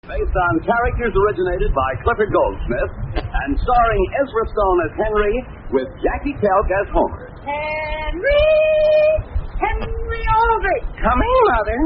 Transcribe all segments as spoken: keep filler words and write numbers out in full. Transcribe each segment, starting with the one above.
Based on characters originated by Clifford Goldsmith and starring Ezra Stone as Henry with Jackie Kelk as Homer. Henry! Henry Aldrich! Coming, Mother.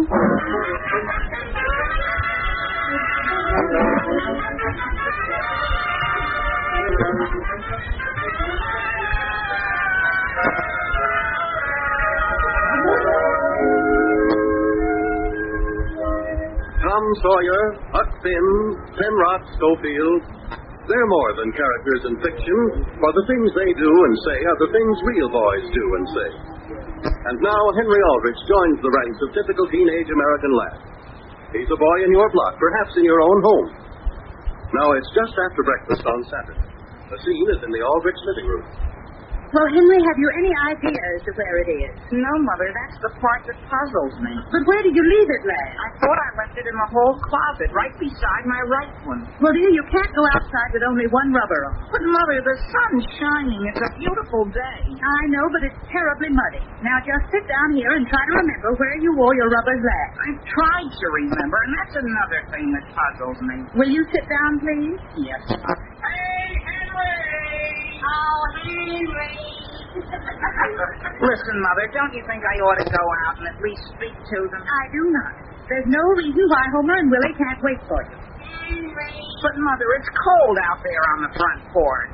Tom Sawyer, Huck Finn, Penrod Schofield, they're more than characters in fiction, for the things they do and say are the things real boys do and say. And now Henry Aldrich joins the ranks of typical teenage American lads. He's a boy in your block, perhaps in your own home. Now it's just after breakfast on Saturday. The scene is in the Aldrich living room. Well, Henry, have you any idea as to where it is? No, Mother, that's the part that puzzles me. But where did you leave it last? I thought I left it in the hall closet, right beside my right one. Well, dear, you can't go outside with only one rubber on. But, Mother, the sun's shining. It's a beautiful day. I know, but it's terribly muddy. Now, just sit down here and try to remember where you wore your rubbers last. I've tried to remember, and that's another thing that puzzles me. Will you sit down, please? Yes, Mother. Hey, Henry! Oh, Henry! Listen, Mother, don't you think I ought to go out and at least speak to them? I do not. There's no reason why Homer and Willie can't wait for you. Henry. But, Mother, it's cold out there on the front porch.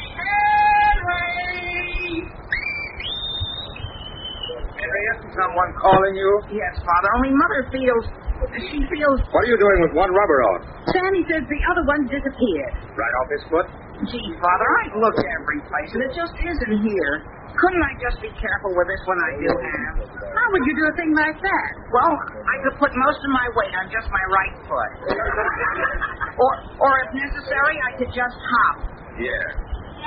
Henry! Henry, isn't someone calling you? Yes, Father, only Mother feels... She feels... What are you doing with one rubber on? Sammy says the other one disappeared. Right off his foot? Gee, Father, I've looked every place, and it just isn't here. Couldn't I just be careful with this one I do have? How would you do a thing like that? Well, I could put most of my weight on just my right foot. or, or if necessary, I could just hop. Yeah.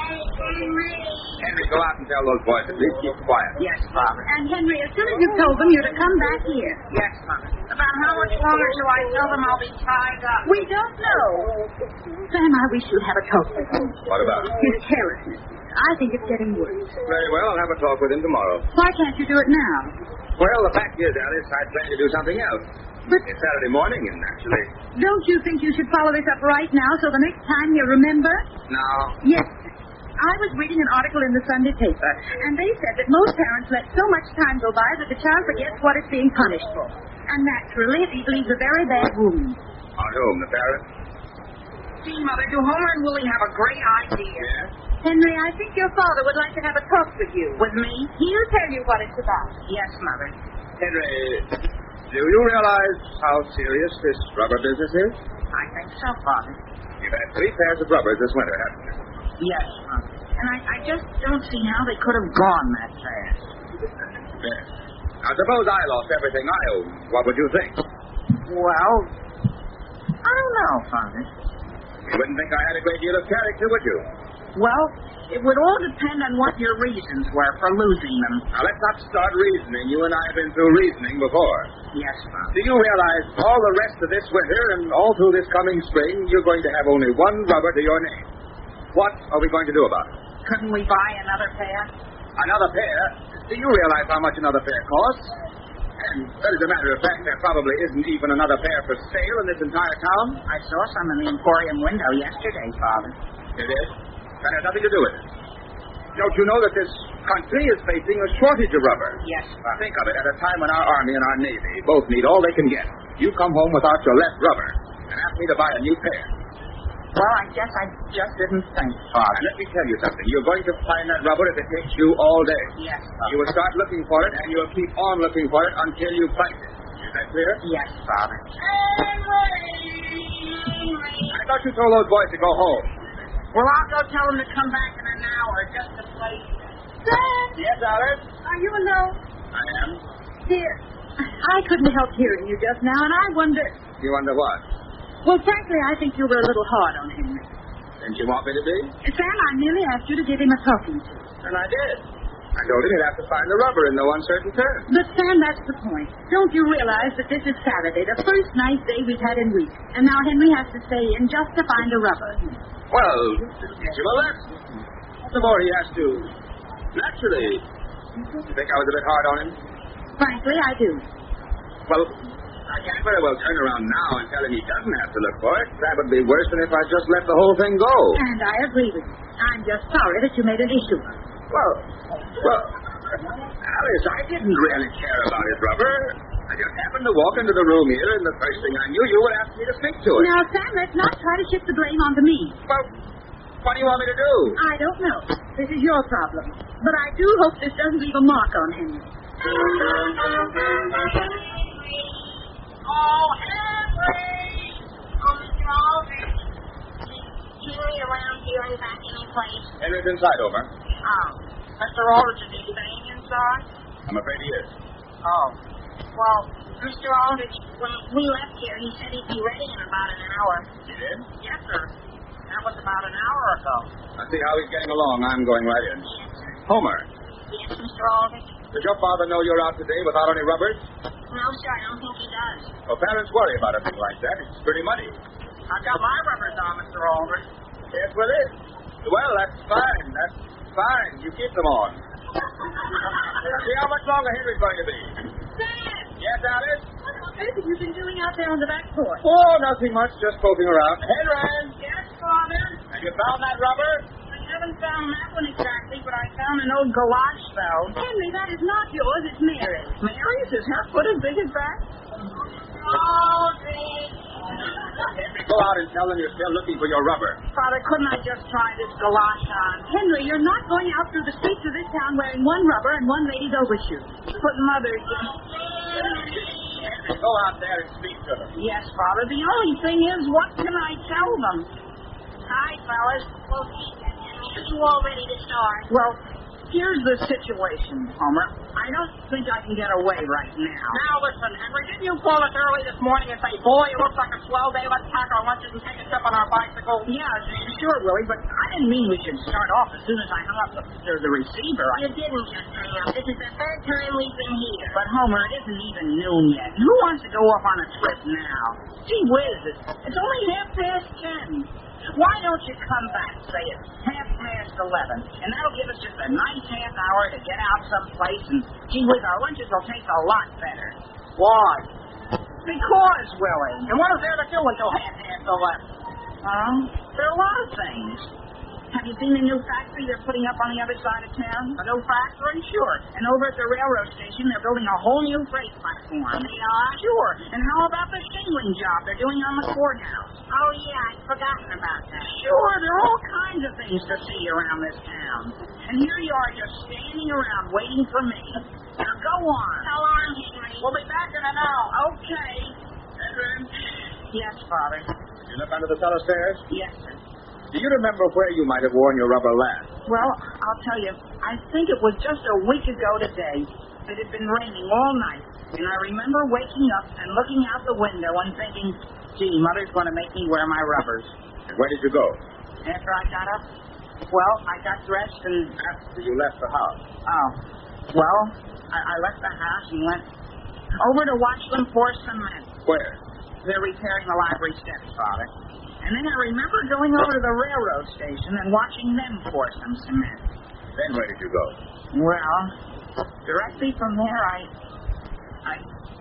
Henry, go out and tell those boys at least keep quiet. Yes, Father. And, Henry, as soon as you've told them, you're to come back here. Yes, Mother. About how much longer till I tell them I'll be tied up? We don't know. Sam, I wish you'd have a talk with him. What about it? His carelessness. I think it's getting worse. Very well, I'll have a talk with him tomorrow. Why can't you do it now? Well, the fact is, Alice, I plan to do something else. But it's Saturday morning, and actually... Don't you think you should follow this up right now so the next time you remember? No. Yes. I was reading an article in the Sunday paper, and they said that most parents let so much time go by that the child forgets what it's being punished for. And naturally, it leaves a very bad wound. On whom, the parents? Gee, Mother, do Homer and Willie have a great idea? Yes? Henry, I think your father would like to have a talk with you. With me? He'll tell you what it's about. Yes, Mother. Henry, do you realize how serious this rubber business is? I think so, Father. You've had three pairs of rubbers this winter, haven't you? Yes, Mother. And I, I just don't see how they could have gone that fast. Yes. Now, suppose I lost everything I own. What would you think? Well, I don't know, Father. You wouldn't think I had a great deal of character, would you? Well, it would all depend on what your reasons were for losing them. Now, let's not start reasoning. You and I have been through reasoning before. Yes, Father. Do you realize all the rest of this winter and all through this coming spring, you're going to have only one rubber to your name? What are we going to do about it? Couldn't we buy another pair? Another pair? Do you realize how much another pair costs? And as a matter of fact, there probably isn't even another pair for sale in this entire town. I saw some in the Emporium window yesterday, Father. It is? That has nothing to do with it. Don't you know that this country is facing a shortage of rubber? Yes, Father. Think of it. At a time when our Army and our Navy both need all they can get. You come home without your left rubber and ask me to buy a new pair. Well, I guess I just didn't think, Father. And let me tell you something. You're going to find that rubber if it takes you all day. Yes, Father. You will start looking for it, and you'll keep on looking for it until you find it. Is that clear? Yes, Father. I thought you told those boys to go home. Well, I'll go tell them to come back in an hour just to play. Sam! Yes, Alice? Are you alone? I am. Dear, I couldn't help hearing you just now, and I wonder... You wonder what? Well, frankly, I think you were a little hard on Henry. Didn't you want me to be? Sam, I merely asked you to give him a talking to. And I did. I told him he'd have to find the rubber in no uncertain terms. But, Sam, that's the point. Don't you realize that this is Saturday, the first nice day we've had in weeks, and now Henry has to stay in just to find a rubber? Well, teach him a lesson. The more he has to... Naturally. You think I was a bit hard on him? Frankly, I do. Well, I can't very well turn around now and tell him he doesn't have to look for it. That would be worse than if I just let the whole thing go. And I agree with you. I'm just sorry that you made an issue of it. Well, well, Alice, I didn't really care about his rubber. I just happened to walk into the room here, and the first thing I knew, you would ask me to speak to it. Now, Sam, let's not try to shift the blame onto me. Well, what do you want me to do? I don't know. This is your problem. But I do hope this doesn't leave a mark on Henry. Oh, Henry! Oh, Mister Aldrich. Is Henry around here in back any place? Henry's inside, over. Oh. Mister Aldrich, is he staying inside? I'm afraid he is. Oh. Well, Mister Aldrich, when we left here, he said he'd be ready in about an hour. He did? Yes, sir. That was about an hour ago. I'll see how he's getting along. I'm going right in. Yes, sir. Homer, Yes, Mister Aldrich. does your father know you're out today without any rubbers? No, sir, I don't think he does. Well, parents worry about a thing like that. It's pretty muddy. I've got my rubbers on, Mister Aldrich. Yes, well, it. Well, that's fine. That's fine. You keep them on. See how much longer Henry's going to be. Sam! Yes, Alice? What have you been doing out there on the back porch? Oh, nothing much. Just poking around. Henry! Yes, Father. Have you found that rubber? I haven't found that one exactly, but I found an old galosh, though. Henry, that is not yours. It's Mary's. Mary's? Is her foot as big as that? Aldrich. Henry, go out and tell them you're still looking for your rubber. Father, couldn't I just try this galosh on? Henry, you're not going out through the streets of this town wearing one rubber and one lady's overshoes. But Mother... Henry, go out there and speak to them. Yes, Father. The only thing is, what can I tell them? Hi, fellas. Well, are you all ready to start? Well, here's the situation, Homer. I don't think I can get away right now. Now, listen, Henry, didn't you call us early this morning and say, boy, it looks like a swell day. Let's pack our lunches and take a trip on our bicycle? Yeah, sure, Willie, but I didn't mean we should start off as soon as I hung up the, the, the receiver. You didn't just hang up. This is the third time we've been here. But, Homer, it isn't even noon yet. Who wants to go off on a trip now? Gee whiz, it's, it's only half past ten. Why don't you come back, say it's half past eleven, and that'll give us just a nice half hour to get out someplace, and gee whiz, our lunches will taste a lot better. Why? Because, Willie. And what is there to do until half past eleven? Huh? There are a lot of things. Have you seen the new factory they're putting up on the other side of town? A new factory? Sure. And over at the railroad station, they're building a whole new freight platform. They are? Sure. And how about the shingling job they're doing on the courthouse? Oh, yeah, I'd forgotten about that. Sure, there are all kinds of things to see around this town. And here you are just standing around waiting for me. Now, go on. So long, Henry. We'll be back in an hour. Okay. Henry? Yes, Father. Did you look under the cellar stairs? Yes, sir. Do you remember where you might have worn your rubber last? Well, I'll tell you, I think it was just a week ago today. It had been raining all night, and I remember waking up and looking out the window and thinking, gee, Mother's going to make me wear my rubbers. And where did you go? After I got up, well, I got dressed and... After you left the house. Oh, well, I, I left the house and went over to watch them pour cement. Where? They're repairing the library steps, Father. And then I remember going over to the railroad station and watching them pour some cement. Then where did you go? Well, directly from there, I... I...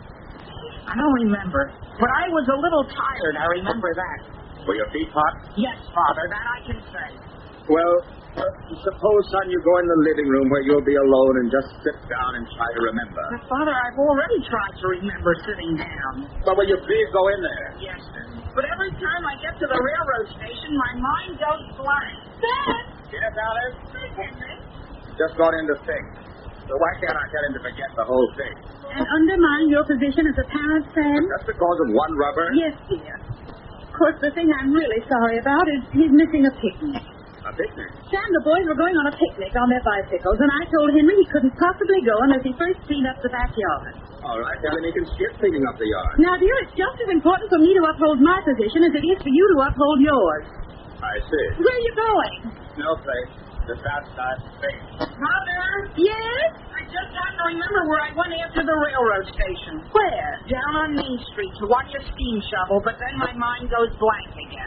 I don't remember. But I was a little tired, I remember that. Were your feet hot? Yes, Father, that I can say. Well, uh, suppose, son, you go in the living room where you'll be alone and just sit down and try to remember. But, Father, I've already tried to remember sitting down. Well, will you please go in there? Yes, sir. But every time I get to the railroad station, my mind goes blank. Dad! Yes, Alice? Henry? Just gone in to think. So why can't I tell him to forget the whole thing? And undermine your position as a parent, Sam? Just because of one rubber? Yes, dear. Of course, the thing I'm really sorry about is he's missing a picnic. A picnic? Sam, the boys were going on a picnic on their bicycles, and I told Henry he couldn't possibly go unless he first cleaned up the backyard. All right, tell him he can skip cleaning up the yard. Now, dear, it's just as important for me to uphold my position as it is for you to uphold yours. I see. Where are you going? No place. Just outside space. Mother! Yes? I just happened to remember where I went after the railroad station. Where? Down on Main Street to watch a steam shovel, but then my mind goes blank again.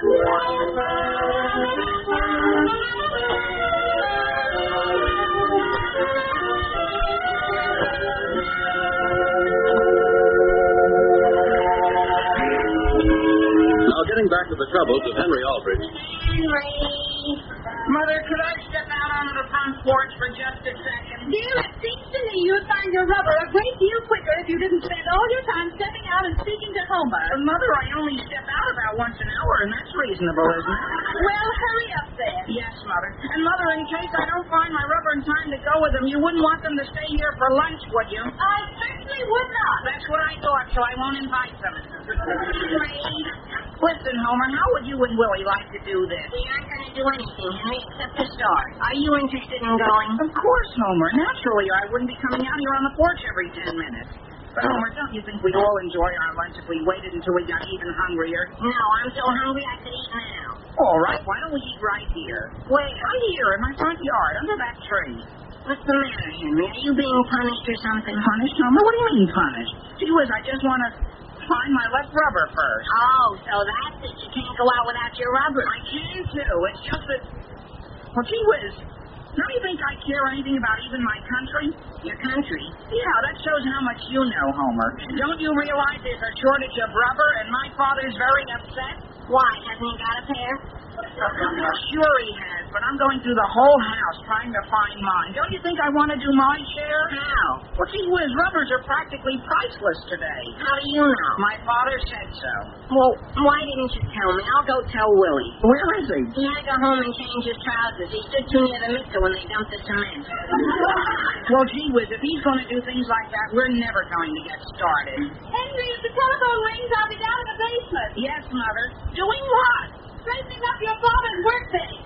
getting back to the troubles of Henry Aldrich. Henry! Mother, could I step out onto the front porch for just a second? Dear, it seems to me you'd find your rubber a great deal quicker if you didn't spend all your time stepping out and speaking to Homer. Uh, Mother, I only step out about once an hour, and that's reasonable, isn't it? Well, hurry up then. Yes, Mother. And, Mother, in case I don't find my rubber in time to go with them, you wouldn't want them to stay here for lunch, would you? I certainly would not. That's what I thought, so I won't invite them. Henry. Listen, Homer, how would you and Willie like to do this? We aren't going to do anything, Henry, except to start. Are you interested in going? Of course, Homer. Naturally, I wouldn't be coming out here on the porch every ten minutes. But, Homer, don't you think we'd all enjoy our lunch if we waited until we got even hungrier? No, I'm so hungry I could eat now. All right, why don't we eat right here? Where? Right here in my front yard, under that tree. What's the matter, Henry? Are you being punished or something? Punished, Homer? What do you mean punished? Gee whiz, I just want to find my left rubber first. Oh, so that's it. You can't go out without your rubber. I can, too. It's just that... Well, gee whiz, don't you think I care anything about even my country? Your country? Yeah, that shows how much you know, Homer. Don't you realize there's a shortage of rubber, and my father's very upset? Why? Hasn't he got a pair? Sure he has, but I'm going through the whole house trying to find mine. Don't you think I want to do my share? How? Well, gee whiz, rubbers are practically priceless today. How do you know? My father said so. Well, why didn't you tell me? I'll go tell Willie. Where is he? He had to go home and change his trousers. He stood too near the mixer when they dumped the cement. Well, gee whiz, if he's going to do things like that, we're never going to get started. Henry, if the telephone rings, I'll be down in the basement. Yes, Mother. Doing what? Straightening up your father's workbench.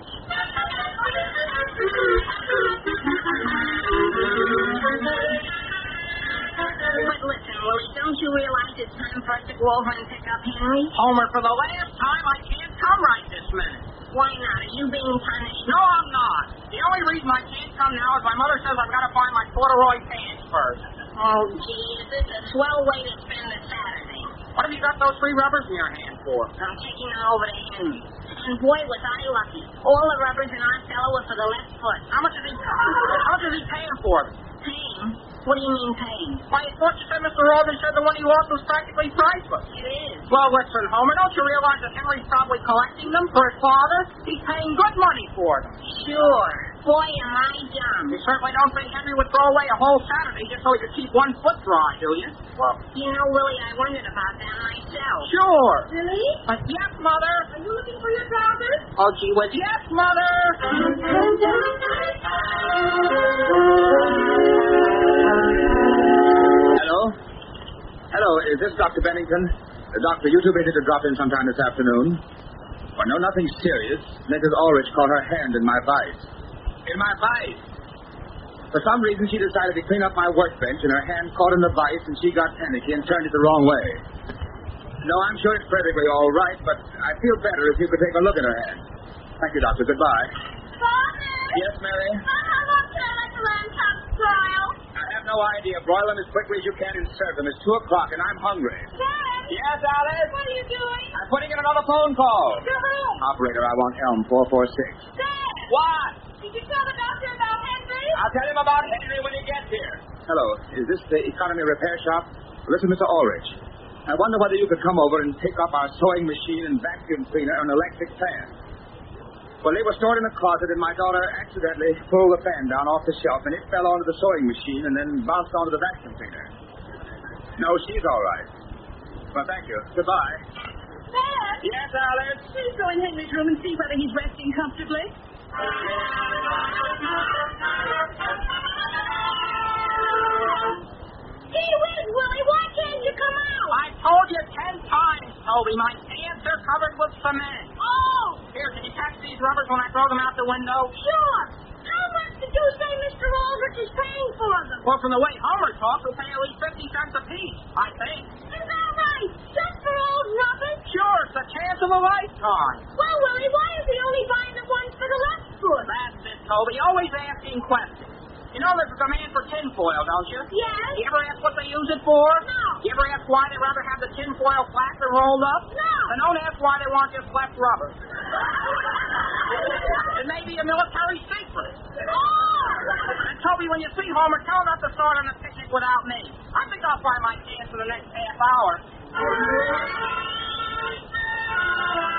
But listen, Willie, don't you realize it's time for us to go over and pick up Henry? Homer, for the last time, I can't come right this minute. Why not? Are you being punished? No, I'm not. The only reason I can't come now is my mother says I've got to find my corduroy pants first. Oh, gee, is this a swell way to spend a Saturday? What have you got those three rubbers in your hand for? I'm taking her over to Henry. And boy, was I lucky. All the rubbers in our cellar were for the left foot. How much is he, how much is he paying for them? Paying? What do you mean paying? Why, I thought you said Mister Aldrich said the one he lost was practically priceless. It is. Well, listen, Homer, don't you realize that Henry's probably collecting them for his father? He's paying good money for them. Sure. Boy, am I dumb. You certainly don't think Henry would throw away a whole Saturday just so he could keep one foot dry, do you? Well, you know, Willie, I wondered about that myself. Sure. Really? Uh, yes, Mother. Are you looking for your trousers? Oh, gee whiz, yes, Mother. Hello? Hello, is this Doctor Bennington? Uh, doctor, you too busy to drop in sometime this afternoon? Well, no, nothing serious. Missus Ulrich caught her hand in my vise. In my vise? For some reason, she decided to clean up my workbench, and her hand caught in the vise, and she got panicky and turned it the wrong way. No, I'm sure it's perfectly all right, but I feel better if you could take a look at her hand. Thank you, Doctor. Goodbye. Father? Yes, Mary? How long can I let the lamb chops broil? I have no idea. Broil them as quickly as you can and serve them. It's two o'clock, and I'm hungry. Dad? Yes, Alice? What are you doing? I'm putting in another phone call. To whom? Operator, I want Elm four four six. Dad! What? Did you tell the doctor about Henry? I'll tell him about Henry when he gets here. Hello. Is this the Economy Repair Shop? Listen, Mister Ulrich. I wonder whether you could come over and pick up our sewing machine and vacuum cleaner and electric fan. Well, they were stored in a closet, and my daughter accidentally pulled the fan down off the shelf, and it fell onto the sewing machine and then bounced onto the vacuum cleaner. No, she's all right. Well, thank you. Goodbye. Dad! Yes, Alice? Please go in Henry's room and see whether he's resting comfortably. Gee whiz, Willie, why can't you come out? I told you ten times, Toby. My pants are covered with cement. Oh! Here, can you catch these rubbers when I throw them out the window? Sure. How much did you say Mister Aldrich is paying for them? Well, from the way Homer talks, we'll pay at least fifty cents apiece, I think. Is that right? Just for old rubbers? Sure, it's the chance of a lifetime. Well, Willie, why is he only buying the ones for the left foot? That's it, Toby. Always asking questions. You know there's a demand for tinfoil, don't you? Yes. You ever ask what they use it for? No. You ever ask why they'd rather have the tinfoil flat than rolled up? No. Then don't ask why they want just left rubber. It may be a military secret. Oh! And Toby, when you see Homer, tell him not to start on the picnic without me. I think I'll find my chance for the next half hour.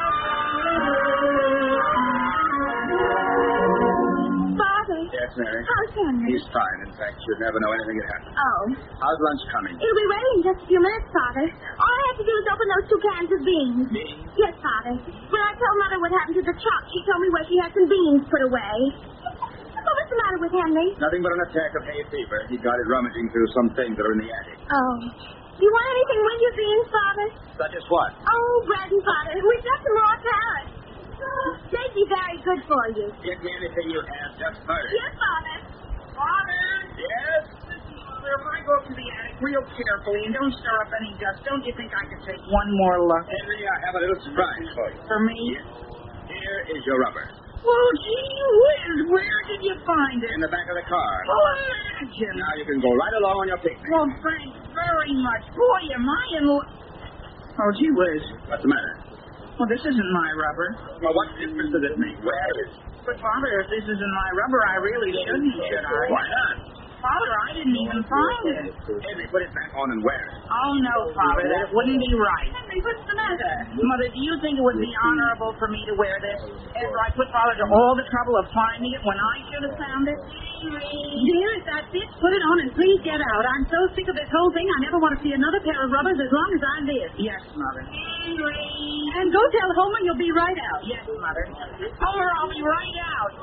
Relax, Mary. How's Henry? He's fine. In fact, you'd never know anything had happened. Oh. How's lunch coming? It'll be ready in just a few minutes, Father. All I have to do is open those two cans of beans. Beans? Yes, Father. When I told Mother what happened to the truck, she told me where she had some beans put away. Well, what's the matter with Henry? Nothing but an attack of hay fever. He got it rummaging through some things that are in the attic. Oh. Do you want anything with your beans, Father? Such as what? Oh, bread and butter. We've got some raw carrots. They'd be very good for you. Get me anything you have, just hurry. Yes, Father. Father! Yes? Mother, if I go up to the attic real carefully and don't stir up any dust, don't you think I could take one more look? Henry, I have a little surprise for you. For me? Here is your rubber. Well, gee whiz, where did you find it? In the back of the car. Well, imagine. Now you can go right along on your picnic. Well, thanks very much. Boy, am I in... Oh, gee whiz. What's the matter? Well, this isn't my rubber. Well, what difference does it make? Where is it? But, Father, if this isn't my rubber, I really shouldn't, should I? Why not? Father, I didn't even find it. Henry, put it back on and wear it. Oh, no, Father, that wouldn't be right. Henry, what's the matter? Mother, do you think it would be honorable for me to wear this after I put Father to all the trouble of finding it when I should have found it? Dear, if that's it, put it on and please get out. I'm so sick of this whole thing, I never want to see another pair of rubbers as long as I live. Yes, Mother. And go tell Homer you'll be right out. Yes, Mother. Homer, I'll be right out.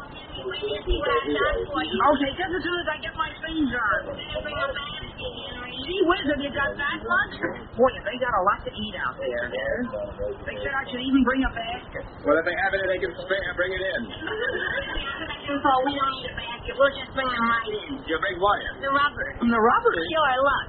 Okay, just as soon as I get my things on. Gee whiz, have you got that much? Boy, they got a lot to eat out there. They said I should even bring a basket. Well, if they have it they can spare, bring it in. So we don't need a basket. We'll just bring them right in. You bring what in? The rubber. And the rubber? Sure, look.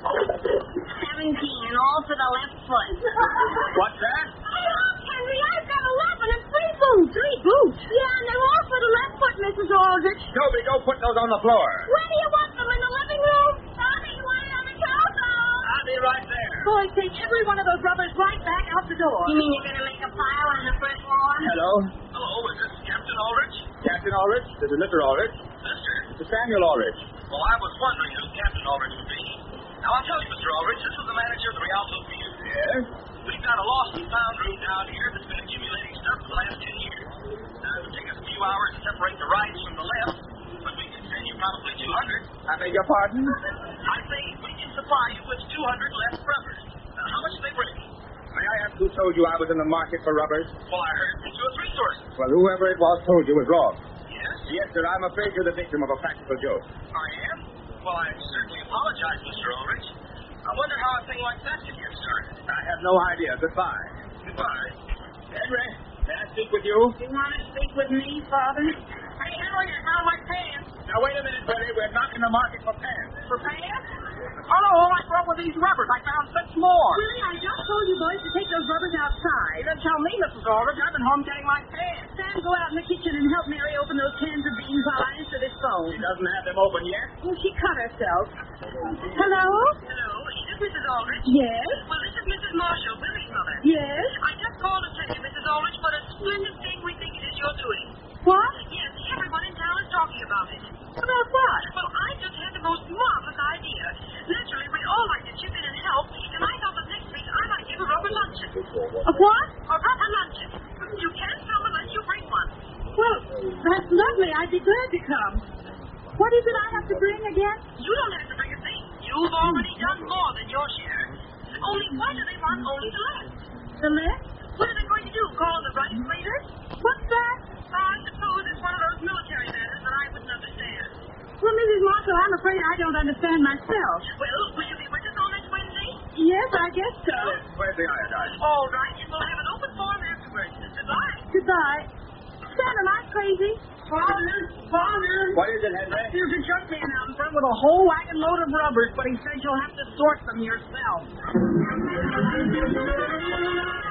Seventeen, and all for the left foot. What's that? Look, Henry, I've got eleven and three boots. Three boots? Yeah, and they're all for the left foot, Missus Aldrich. Toby, go put those on the floor. Where do you want them? In the living room? Mommy, you want it on the telephone? I'll be right there. Boy, take every one of those rubbers right back out the door. You mean you're going to make a pile on the first floor? Hello? Hello, is this Captain Ulrich? Captain Ulrich? This is Mister Ulrich. Mister? This is Samuel Ulrich. Well, I was wondering who Captain Ulrich would be. Now, I'll tell you, Mister Ulrich, this is the manager of the Rialto Field. Yes? We've got a lost and found room down here that's been accumulating stuff for the last ten years. Now, it would take us a few hours to separate the rights from the left, but we can send you probably two hundred. I beg your pardon? I think we can supply you with two hundred left rubbers. Now, how much do they bring? May I ask who told you I was in the market for rubbers? Well, I heard from two or three sources. Well, whoever it was told you was wrong. Yes? Yes, sir, I'm afraid you're the victim of a practical joke. I am? Well, I certainly apologize, Mister Ulrich. I wonder how a thing like that could get started. I have no idea. Goodbye. Goodbye. Henry, may I speak with you? You want to speak with me, Father? Hey, Henry, I found my pants. Now, wait a minute, Betty. We're not in the market for pants. For pants? Oh, no, all I brought were these rubbers. I found six more. Willie, I just told you boys to take those rubbers outside. You didn't tell me, Missus Aldrich. I've been home getting my pants. Sam, go out in the kitchen and help Mary open those cans of beans while I answer this phone. She doesn't have them open yet. Oh, she cut herself. Hello? Hello, is this Missus Aldrich? Yes? Well, this is Missus Marshall, Billy's mother. Yes? I just called to tell you, Missus Aldrich, what a splendid thing we think it is you're doing. What? Yes, everyone in town is talking about it. About what? Well, I just had the most marvelous idea. Naturally, we'd all like to chip in and help, and I thought that next week I might give a rubber luncheon. A what? A rubber luncheon. You can't come unless you bring one. Well, that's lovely. I'd be glad to come. What is it I have to bring again? You don't have to bring a thing. You've already done more than your share. Only why do they want only the left? The left? What are they going to do? Call the right waiters? What's that? Oh, I suppose it's one of those military matters that I wouldn't understand. Well, Missus Marshall, I'm afraid I don't understand myself. Well, will you be with us on next Wednesday? Yes, I guess so. Where's the iodine? All right, and we'll have an open forum afterwards. Goodbye. Goodbye. Sam, am I crazy? Father, Father. What is it, Henry? There's a junk man out in front with a whole wagon load of rubbers, but he says you'll have to sort them yourself.